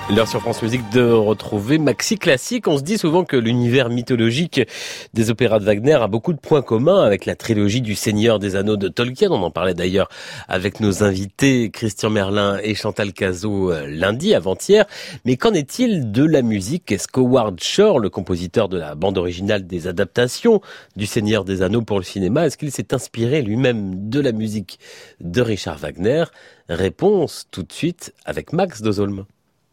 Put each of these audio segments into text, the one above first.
L'heure sur France Musique de retrouver Maxi Classique. On se dit souvent que l'univers mythologique des opéras de Wagner a beaucoup de points communs avec la trilogie du Seigneur des Anneaux de Tolkien. On en parlait d'ailleurs avec nos invités Christian Merlin et Chantal Cazot lundi, avant-hier. Mais qu'en est-il de la musique? Est-ce qu'Howard Shore, le compositeur de la bande originale des adaptations du Seigneur des Anneaux pour le cinéma, est-ce qu'il s'est inspiré lui-même de la musique de Richard Wagner? Réponse tout de suite avec Max Dozolm.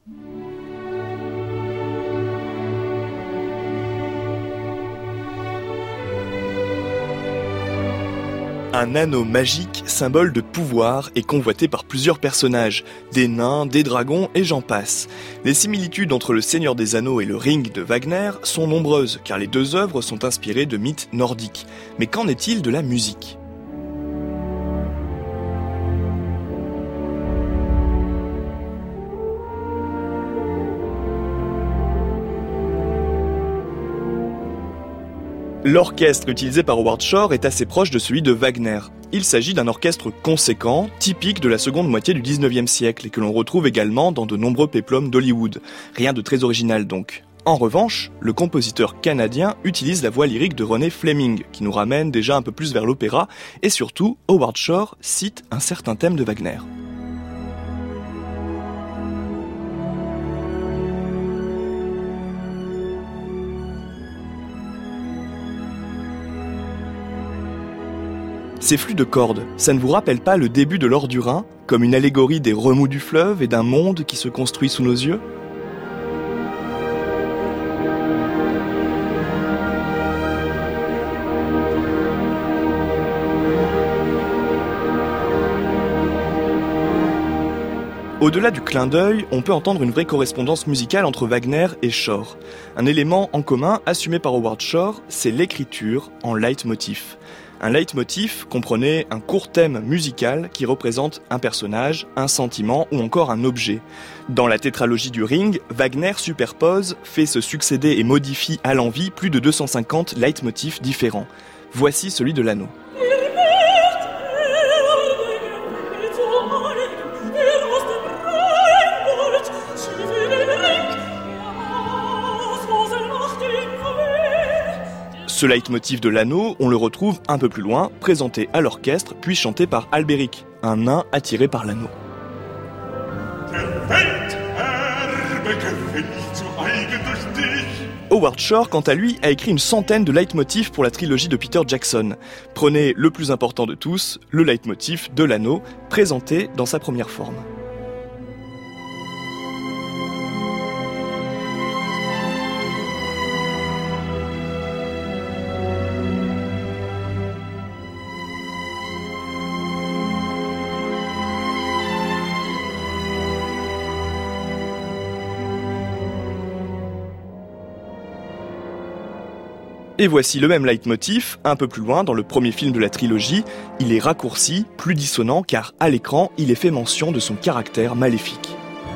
Un anneau magique, symbole de pouvoir, est convoité par plusieurs personnages, des nains, des dragons et j'en passe. Les similitudes entre le Seigneur des Anneaux et le Ring de Wagner sont nombreuses, car les deux œuvres sont inspirées de mythes nordiques. Mais qu'en est-il de la musique ? L'orchestre utilisé par Howard Shore est assez proche de celui de Wagner. Il s'agit d'un orchestre conséquent, typique de la seconde moitié du 19e siècle et que l'on retrouve également dans de nombreux péplums d'Hollywood. Rien de très original donc. En revanche, le compositeur canadien utilise la voix lyrique de René Fleming, qui nous ramène déjà un peu plus vers l'opéra, et surtout, Howard Shore cite un certain thème de Wagner. Ces flux de cordes, ça ne vous rappelle pas le début de l'Or du Rhin, comme une allégorie des remous du fleuve et d'un monde qui se construit sous nos yeux ? Au-delà du clin d'œil, on peut entendre une vraie correspondance musicale entre Wagner et Shore. Un élément en commun assumé par Howard Shore, c'est l'écriture en leitmotiv. Un leitmotiv comprenait un court thème musical qui représente un personnage, un sentiment ou encore un objet. Dans la tétralogie du Ring, Wagner superpose, fait se succéder et modifie à l'envi plus de 250 leitmotifs différents. Voici celui de l'anneau. Ce leitmotiv de l'anneau, on le retrouve un peu plus loin, présenté à l'orchestre, puis chanté par Alberic, un nain attiré par l'anneau. Howard Shore, quant à lui, a écrit une centaine de leitmotifs pour la trilogie de Peter Jackson. Prenez le plus important de tous, le leitmotiv de l'anneau, présenté dans sa première forme. Et voici le même leitmotiv, un peu plus loin dans le premier film de la trilogie. Il est raccourci, plus dissonant, car à l'écran, il est fait mention de son caractère maléfique.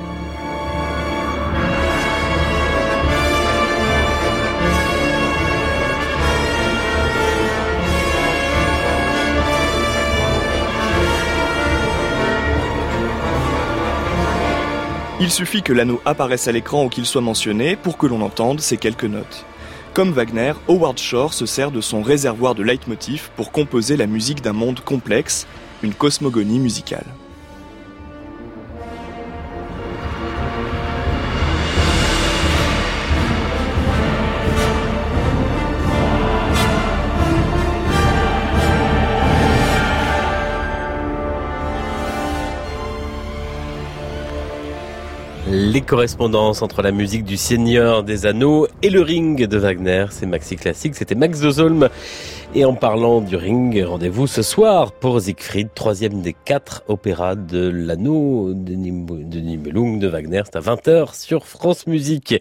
Il suffit que l'anneau apparaisse à l'écran ou qu'il soit mentionné pour que l'on entende ces quelques notes. Comme Wagner, Howard Shore se sert de son réservoir de leitmotiv pour composer la musique d'un monde complexe, une cosmogonie musicale. Les correspondances entre la musique du Seigneur des Anneaux et le Ring de Wagner, c'est Maxi Classique, c'était Max Dozolm. Et en parlant du Ring, rendez-vous ce soir pour Siegfried, 3e des 4 opéras de l'Anneau de Nibelung de Wagner. C'est à 20h sur France Musique.